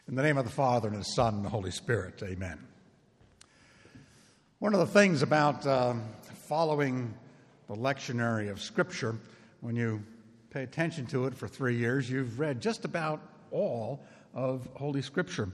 In the name of the Father, and the Son, and the Holy Spirit, amen. One of the things about following the lectionary of Scripture, when you pay attention to it for 3 years, you've read just about all of Holy Scripture.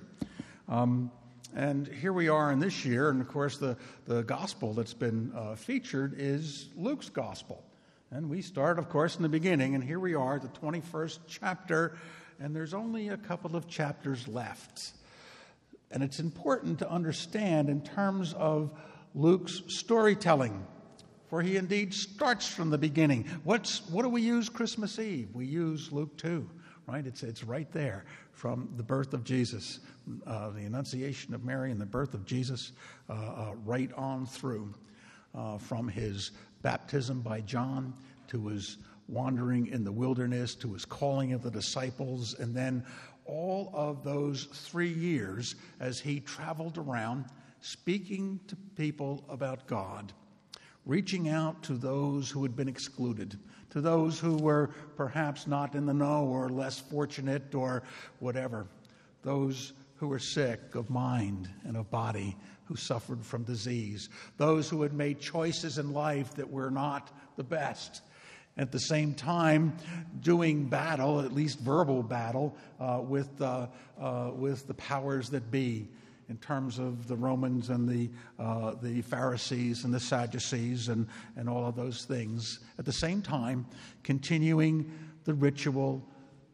And here we are in this year, and of course the gospel that's been featured is Luke's gospel. And we start, of course, in the beginning, and here we are, the 21st chapter, and there's only a couple of chapters left. And it's important to understand in terms of Luke's storytelling, for he indeed starts from the beginning. What do we use Christmas Eve? We use Luke 2, right? It's right there from the birth of Jesus, the Annunciation of Mary and the birth of Jesus, right on through from his baptism by John to his wandering in the wilderness, to his calling of the disciples, and then all of those 3 years as he traveled around speaking to people about God, reaching out to those who had been excluded, to those who were perhaps not in the know or less fortunate or whatever, those who were sick of mind and of body, who suffered from disease, those who had made choices in life that were not the best. At the same time, doing battle, at least verbal battle, with the powers that be, in terms of the Romans and the Pharisees and the Sadducees and all of those things. At the same time, continuing the rituals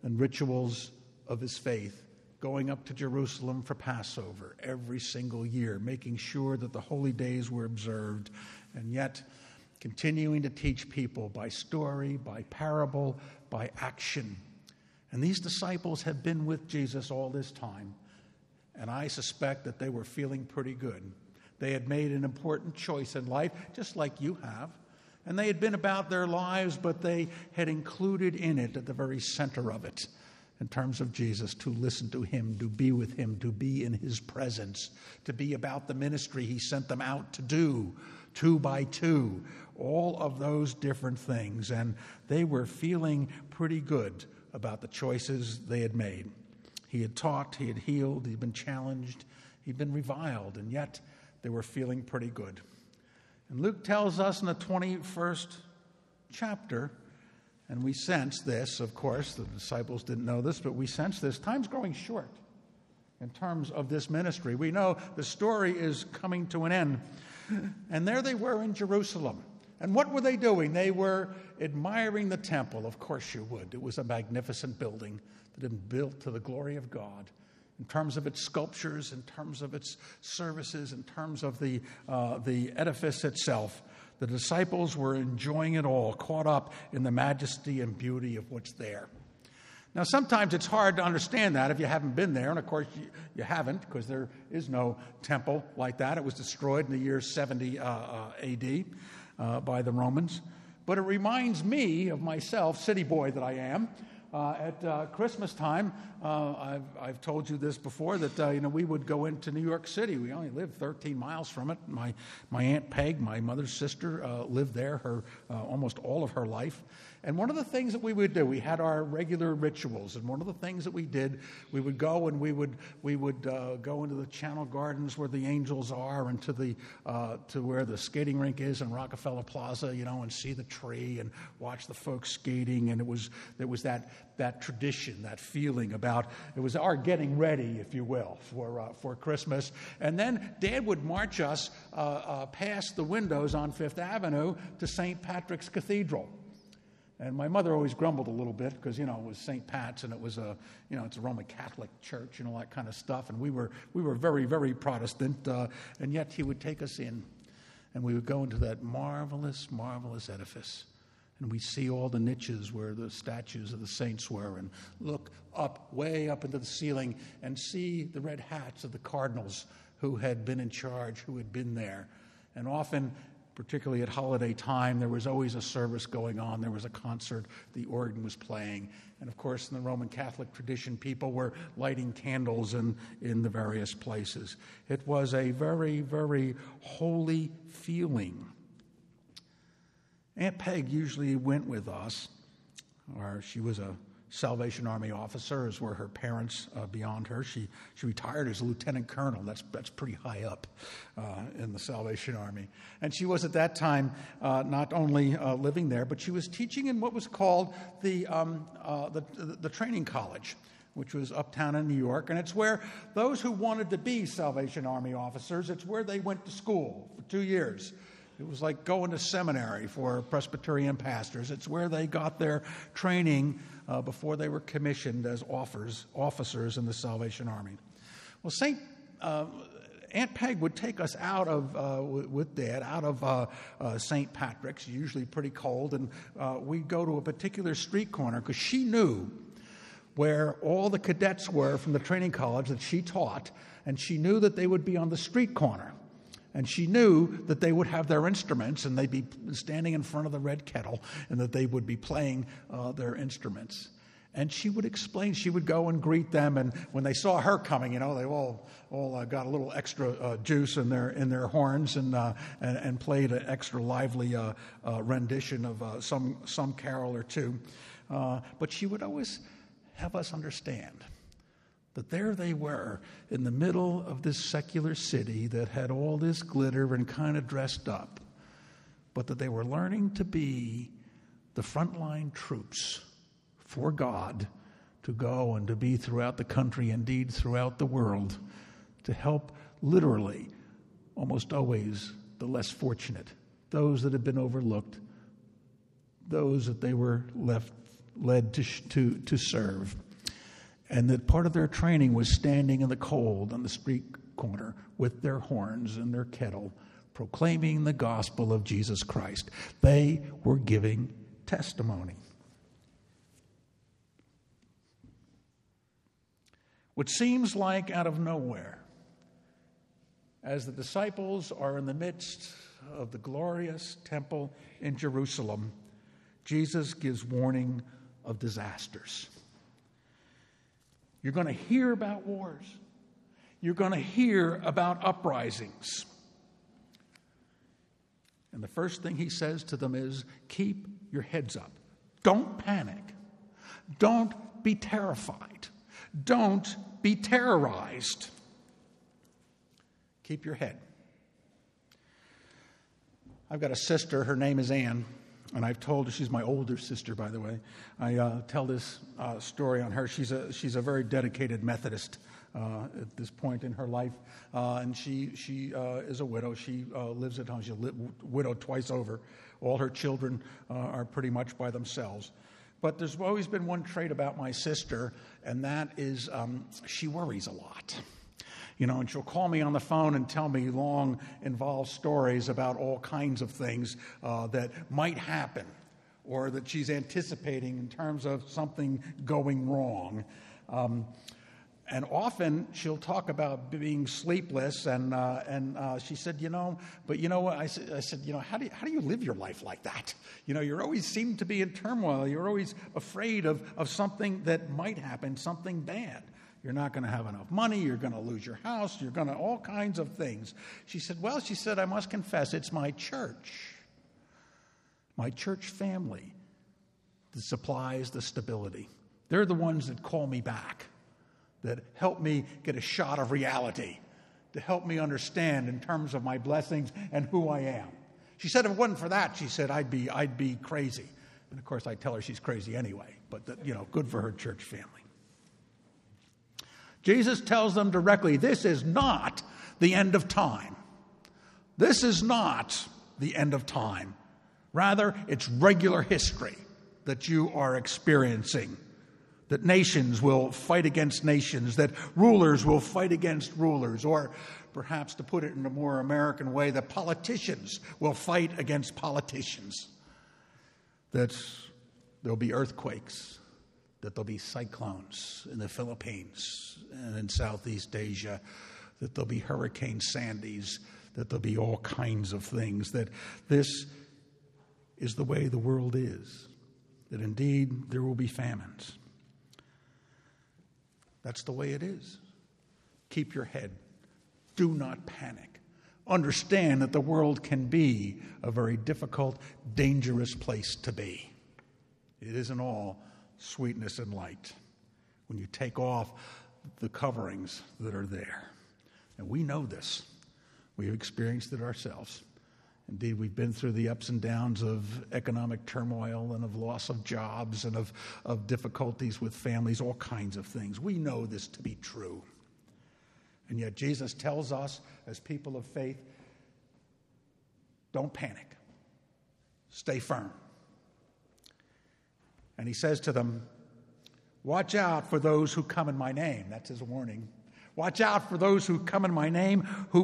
of his faith, going up to Jerusalem for Passover every single year, making sure that the holy days were observed, and yet continuing to teach people by story, by parable, by action. And these disciples have been with Jesus all this time, and I suspect that they were feeling pretty good. They had made an important choice in life, just like you have, and they had been about their lives, but they had included in it, at the very center of it, in terms of Jesus, to listen to him, to be with him, to be in his presence, to be about the ministry he sent them out to do, 2 by 2, all of those different things. And they were feeling pretty good about the choices they had made. He had taught, he had healed, he'd been challenged, he'd been reviled, and yet they were feeling pretty good. And Luke tells us in the 21st chapter, and we sense this, of course, the disciples didn't know this, but we sense this, time's growing short in terms of this ministry. We know the story is coming to an end. And there they were in Jerusalem. And what were they doing? They were admiring the temple. Of course you would. It was a magnificent building that had been built to the glory of God, in terms of its sculptures, in terms of its services, in terms of the edifice itself. The disciples were enjoying it all, caught up in the majesty and beauty of what's there. Now, sometimes it's hard to understand that if you haven't been there, and of course you haven't, because there is no temple like that. It was destroyed in the year 70 A.D. By the Romans. But it reminds me of myself, city boy that I am. At Christmas time, I've told you this before, that we would go into New York City. We only lived 13 miles from it. My Aunt Peg, my mother's sister, lived there almost all of her life. And one of the things that we would do, we had our regular rituals, and one of the things that we did, we would go and we would go into the Channel Gardens where the angels are, and to where the skating rink is in Rockefeller Plaza, and see the tree and watch the folks skating. And there was that tradition, that feeling about, it was our getting ready, if you will, for Christmas. And then Dad would march us past the windows on Fifth Avenue to St. Patrick's Cathedral. And my mother always grumbled a little bit because, it was St. Pat's, and it was it's a Roman Catholic church and all that kind of stuff. And we were very, very Protestant, and yet he would take us in, and we would go into that marvelous, marvelous edifice. And we'd see all the niches where the statues of the saints were, and look up, way up into the ceiling, and see the red hats of the cardinals who had been in charge, who had been there. And often, particularly at holiday time, there was always a service going on. There was a concert. The organ was playing. And, of course, in the Roman Catholic tradition, people were lighting candles in the various places. It was a very, very holy feeling. Aunt Peg usually went with us, or she was a Salvation Army officers were her parents beyond her. She retired as a lieutenant colonel. That's pretty high up in the Salvation Army. And she was at that time not only living there, but she was teaching in what was called the training college, which was uptown in New York. And it's where those who wanted to be Salvation Army officers, it's where they went to school for 2 years. It was like going to seminary for Presbyterian pastors. It's where they got their training before they were commissioned as officers in the Salvation Army. Well, Aunt Peg would take us out of, with Dad, out of St. Patrick's, usually pretty cold, and we'd go to a particular street corner because she knew where all the cadets were from the training college that she taught, and she knew that they would be on the street corner. And she knew that they would have their instruments, and they'd be standing in front of the red kettle, and that they would be playing their instruments. And she would explain. She would go and greet them, and when they saw her coming, they all got a little extra juice in their horns, and played an extra lively rendition of some carol or two. But she would always have us understand that there they were in the middle of this secular city that had all this glitter and kind of dressed up, but that they were learning to be the frontline troops for God, to go and to be throughout the country, indeed throughout the world, to help literally, almost always, the less fortunate, those that had been overlooked, those that they were led to serve. And that part of their training was standing in the cold on the street corner with their horns and their kettle, proclaiming the gospel of Jesus Christ. They were giving testimony. What seems like out of nowhere, as the disciples are in the midst of the glorious temple in Jerusalem, Jesus gives warning of disasters. You're going to hear about wars. You're going to hear about uprisings. And the first thing he says to them is, keep your heads up. Don't panic. Don't be terrified. Don't be terrorized. Keep your head. I've got a sister. Her name is Ann. And I've told her, she's my older sister, by the way. I tell this story on her. She's a very dedicated Methodist at this point in her life, and she is a widow. She lives at home. She's widowed twice over. All her children are pretty much by themselves. But there's always been one trait about my sister, and that is she worries a lot. And she'll call me on the phone and tell me long, involved stories about all kinds of things that might happen or that she's anticipating in terms of something going wrong. And often she'll talk about being sleepless, and she said, but you know what? I said, how do you live your life like that? You always seem to be in turmoil. You're always afraid of something that might happen, something bad. You're not going to have enough money. You're going to lose your house. You're going to all kinds of things. She said, I must confess, it's my church family that supplies the stability. They're the ones that call me back, that help me get a shot of reality, to help me understand in terms of my blessings and who I am. She said, if it wasn't for that, she said, I'd be crazy. And of course, I tell her she's crazy anyway, but good for her church family. Jesus tells them directly, this is not the end of time. This is not the end of time. Rather, it's regular history that you are experiencing. That nations will fight against nations, that rulers will fight against rulers, or perhaps to put it in a more American way, that politicians will fight against politicians. That there'll be earthquakes, that there'll be cyclones in the Philippines and in Southeast Asia, that there'll be Hurricane Sandys, that there'll be all kinds of things, that this is the way the world is, that indeed there will be famines. That's the way it is. Keep your head. Do not panic. Understand that the world can be a very difficult, dangerous place to be. It isn't all sweetness and light. When you take off the coverings that are there. And we know this. We've experienced it ourselves. Indeed, we've been through the ups and downs of economic turmoil and of loss of jobs and of difficulties with families, all kinds of things. We know this to be true. And yet Jesus tells us as people of faith, don't panic. Stay firm. And he says to them, watch out for those who come in my name. That's his warning. Watch out for those who come in my name,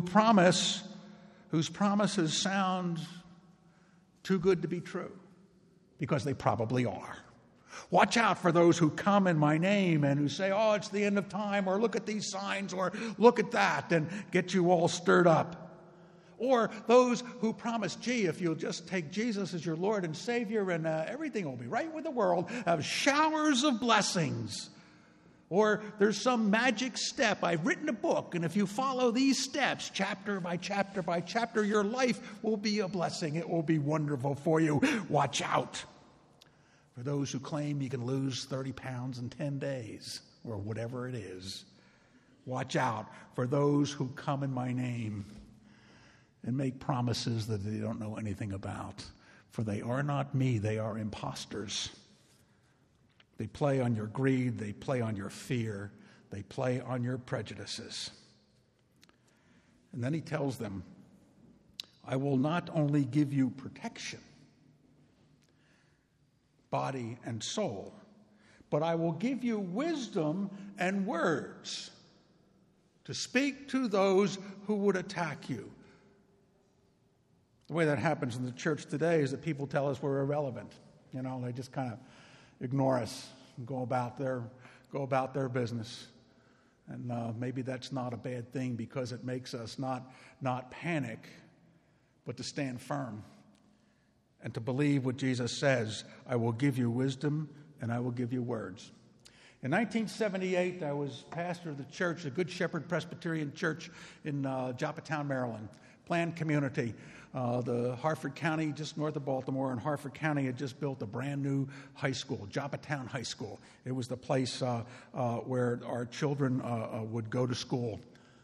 whose promises sound too good to be true, because they probably are. Watch out for those who come in my name and who say, oh, it's the end of time, or look at these signs, or look at that, and get you all stirred up. Or those who promise, gee, if you'll just take Jesus as your Lord and Savior and everything will be right with the world, have showers of blessings. Or there's some magic step. I've written a book, and if you follow these steps, chapter by chapter by chapter, your life will be a blessing. It will be wonderful for you. Watch out for those who claim you can lose 30 pounds in 10 days, or whatever it is. Watch out for those who come in my name and make promises that they don't know anything about. For they are not me, they are imposters. They play on your greed, they play on your fear, they play on your prejudices. And then he tells them, I will not only give you protection, body and soul, but I will give you wisdom and words to speak to those who would attack you. The way that happens in the church today is that people tell us we're irrelevant. You know, they just kind of ignore us and go about their business. And maybe that's not a bad thing, because it makes us not panic, but to stand firm and to believe what Jesus says. I will give you wisdom and I will give you words. In 1978, I was pastor of the church, the Good Shepherd Presbyterian Church in Joppatown, Maryland. Planned community. The Harford County, just north of Baltimore, and Harford County had just built a brand new high school, Joppatown High School. It was the place where our children would go to school.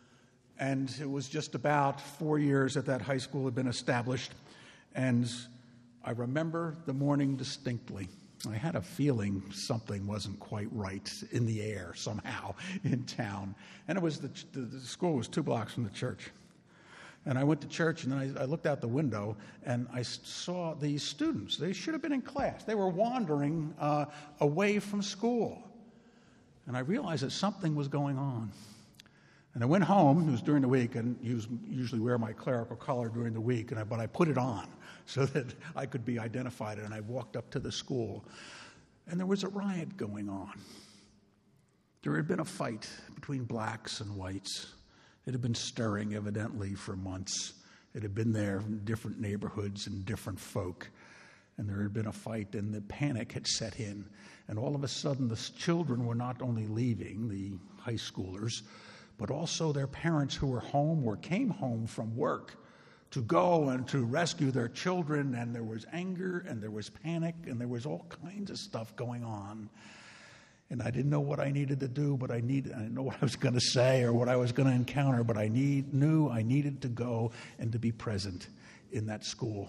And it was just about 4 years that high school had been established. And I remember the morning distinctly. I had a feeling something wasn't quite right in the air somehow in town. And it was the school was 2 blocks from the church. And I went to church, and then I looked out the window, and I saw these students. They should have been in class. They were wandering away from school. And I realized that something was going on. And I went home. It was during the week, and usually wear my clerical collar during the week, but I put it on so that I could be identified. And I walked up to the school, and there was a riot going on. There had been a fight between blacks and whites. It had been stirring, evidently, for months. It had been there in different neighborhoods and different folk. And there had been a fight, and the panic had set in. And all of a sudden, the children were not only leaving, the high schoolers, but also their parents who were home or came home from work to go and to rescue their children. And there was anger, and there was panic, and there was all kinds of stuff going on. And I didn't know what I needed to do, I didn't know what I was going to say or what I was going to encounter, but I knew I needed to go and to be present in that school.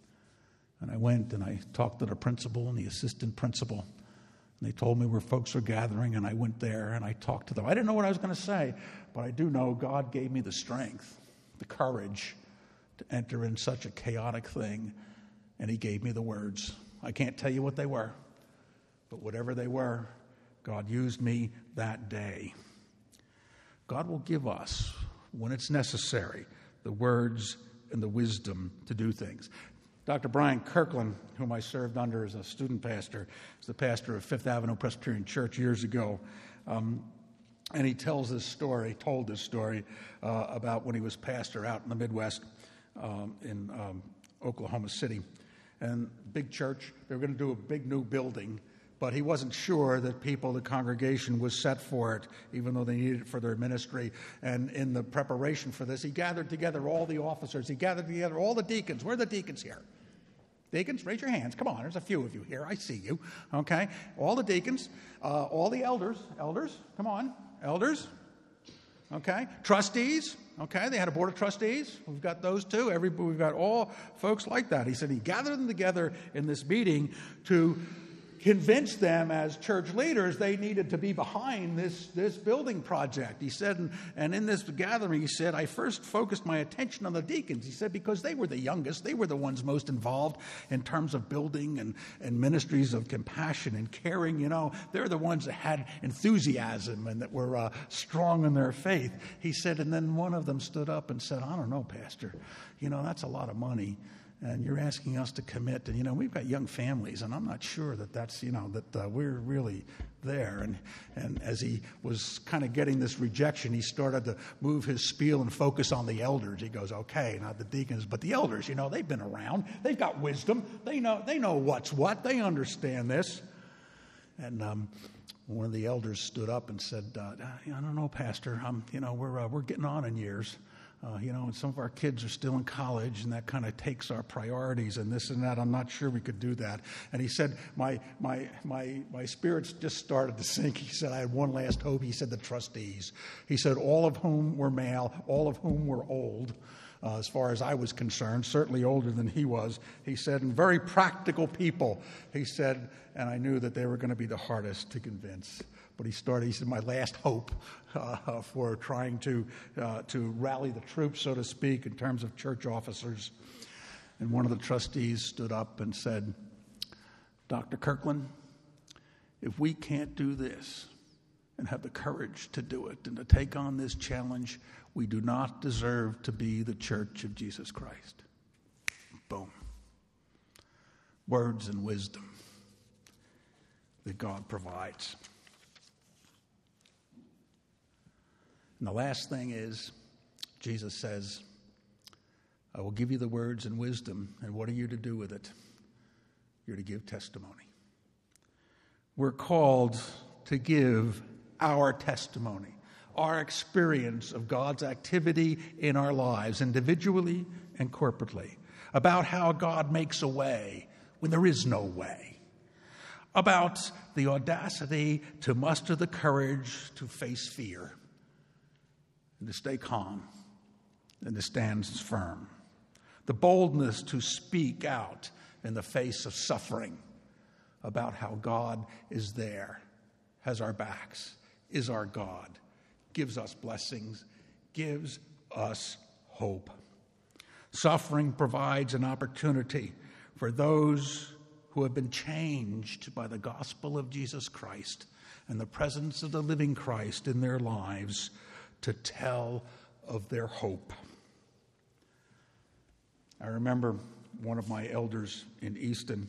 And I went and I talked to the principal and the assistant principal. And they told me where folks were gathering, and I went there and I talked to them. I didn't know what I was going to say, but I do know God gave me the strength, the courage to enter in such a chaotic thing, and he gave me the words. I can't tell you what they were, but whatever they were, God used me that day. God will give us, when it's necessary, the words and the wisdom to do things. Dr. Brian Kirkland, whom I served under as a student pastor, is the pastor of Fifth Avenue Presbyterian Church years ago. And he told this story about when he was pastor out in the Midwest in Oklahoma City. And big church, they were going to do a big new building, but he wasn't sure that the congregation was set for it, even though they needed it for their ministry. And in the preparation for this, he gathered together all the officers. He gathered together all the deacons. Where are the deacons here? Deacons, raise your hands. Come on, there's a few of you here. I see you. Okay? All the deacons, all the elders. Elders, come on. Elders. Okay? Trustees. Okay? They had a board of trustees. We've got those too. We've got all folks like that. He said he gathered them together in this meeting to convince them as church leaders they needed to be behind this building project. He said, and in this gathering, he said, I first focused my attention on the deacons. He said, because they were the youngest. They were the ones most involved in terms of building and ministries of compassion and caring. You know, they're the ones that had enthusiasm and that were strong in their faith. He said, and then one of them stood up and said, I don't know, Pastor, you know, that's a lot of money. And you're asking us to commit. And, you know, we've got young families, and I'm not sure that that's, you know, that we're really there. And as he was kind of getting this rejection, he started to move his spiel and focus on the elders. He goes, okay, not the deacons, but the elders. You know, they've been around. They've got wisdom. They know what's what. They understand this. And one of the elders stood up and said, I don't know, Pastor. You know, we're getting on in years. You know, and some of our kids are still in college, and that kind of takes our priorities and this and that. I'm not sure we could do that. And he said, my spirits just started to sink. He said, I had one last hope. He said, the trustees. He said, all of whom were male, all of whom were old, as far as I was concerned, certainly older than he was. He said, and very practical people. He said, and I knew that they were going to be the hardest to convince. But he said, my last hope for trying to rally the troops, so to speak, in terms of church officers. And one of the trustees stood up and said, Dr. Kirkland, if we can't do this and have the courage to do it and to take on this challenge, we do not deserve to be the Church of Jesus Christ. Boom. Words and wisdom that God provides. And the last thing is, Jesus says, I will give you the words and wisdom, and what are you to do with it? You're to give testimony. We're called to give our testimony, our experience of God's activity in our lives, individually and corporately, about how God makes a way when there is no way, about the audacity to muster the courage to face fear, and to stay calm, and to stand firm. The boldness to speak out in the face of suffering about how God is there, has our backs, is our God, gives us blessings, gives us hope. Suffering provides an opportunity for those who have been changed by the gospel of Jesus Christ and the presence of the living Christ in their lives to tell of their hope. I remember one of my elders in Easton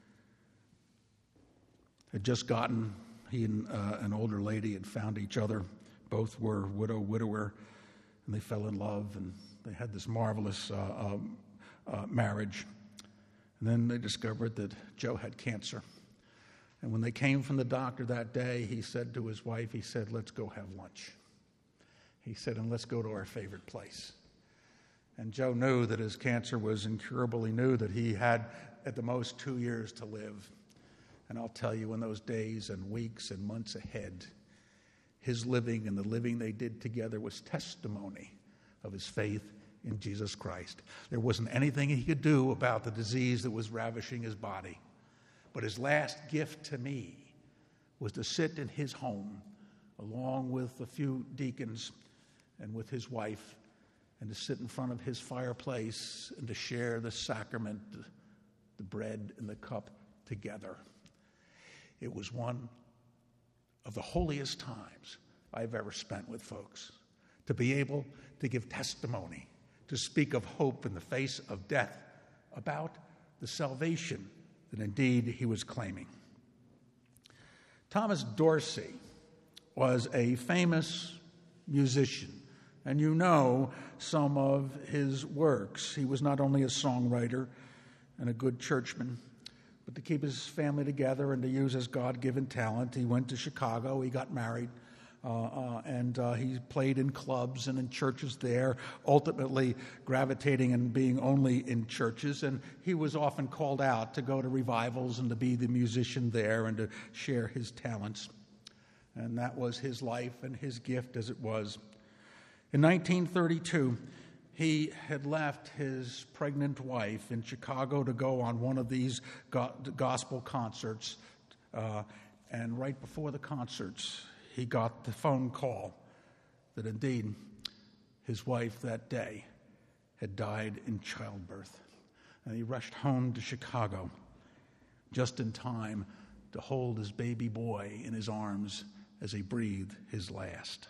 had just gotten, he and an older lady had found each other. Both were widower, and they fell in love, and they had this marvelous marriage. And then they discovered that Joe had cancer. And when they came from the doctor that day, he said to his wife, he said, let's go have lunch. He said, and let's go to our favorite place. And Joe knew that his cancer was incurable. He knew that he had at the most 2 years to live. And I'll tell you, in those days and weeks and months ahead, his living and the living they did together was testimony of his faith in Jesus Christ. There wasn't anything he could do about the disease that was ravishing his body. But his last gift to me was to sit in his home along with a few deacons and with his wife, and to sit in front of his fireplace and to share the sacrament, the bread and the cup together. It was one of the holiest times I've ever spent with folks, to be able to give testimony, to speak of hope in the face of death, about the salvation that indeed he was claiming. Thomas Dorsey was a famous musician, and you know some of his works. He was not only a songwriter and a good churchman, but to keep his family together and to use his God-given talent, he went to Chicago. He got married and he played in clubs and in churches there, ultimately gravitating and being only in churches. And he was often called out to go to revivals and to be the musician there and to share his talents. And that was his life and his gift as it was. In 1932, he had left his pregnant wife in Chicago to go on one of these gospel concerts. And right before the concerts, he got the phone call that indeed his wife that day had died in childbirth. And he rushed home to Chicago just in time to hold his baby boy in his arms as he breathed his last.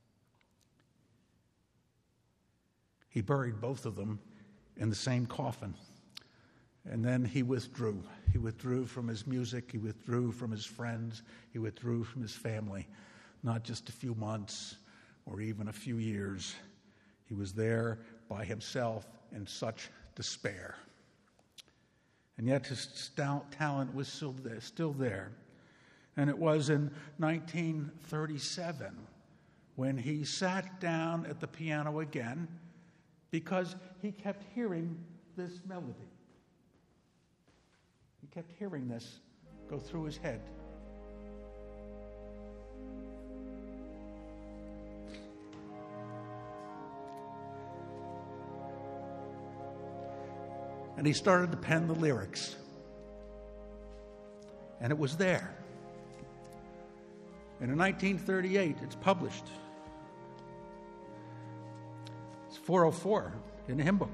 He buried both of them in the same coffin. And then he withdrew. He withdrew from his music. He withdrew from his friends. He withdrew from his family. Not just a few months or even a few years. He was there by himself in such despair. And yet his talent was still there. And it was in 1937 when he sat down at the piano again because he kept hearing this melody. He kept hearing this go through his head. And he started to pen the lyrics. And it was there. And in 1938, it's published. It's 404 in the hymn book.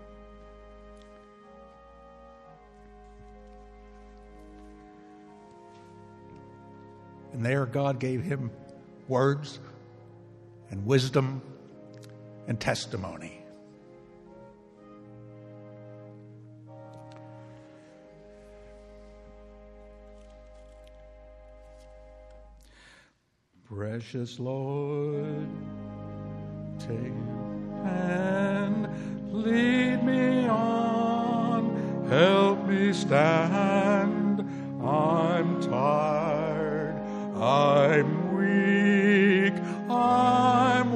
And there God gave him words and wisdom and testimony. Precious Lord, take and lead me on, help me stand. I'm tired, I'm weak, I'm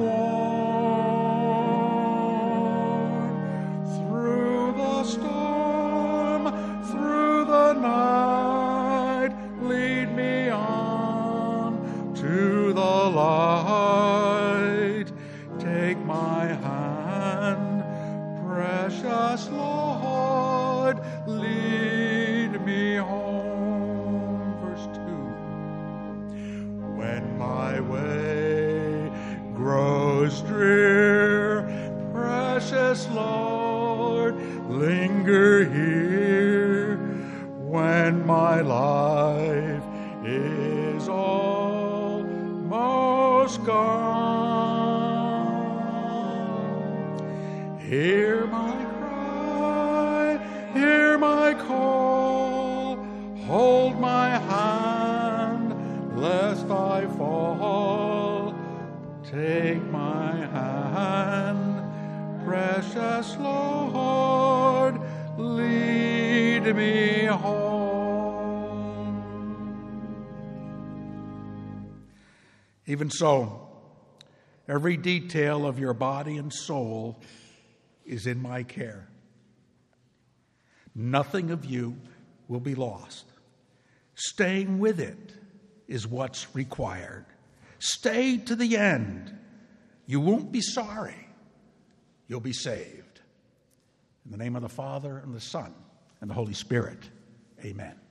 worn. Through the storm, through the night, lead me on to the light. Take my hand, precious Lord, lead me home. Verse 2. When my way grows drear, precious Lord, linger here. When my life is almost gone, hear my cry, hear my call, hold my hand, lest I fall. Take my hand, precious Lord, lead me home. Even so, every detail of your body and soul is in my care. Nothing of you will be lost. Staying with it is what's required. Stay to the end. You won't be sorry. You'll be saved. In the name of the Father, and the Son, and the Holy Spirit, amen.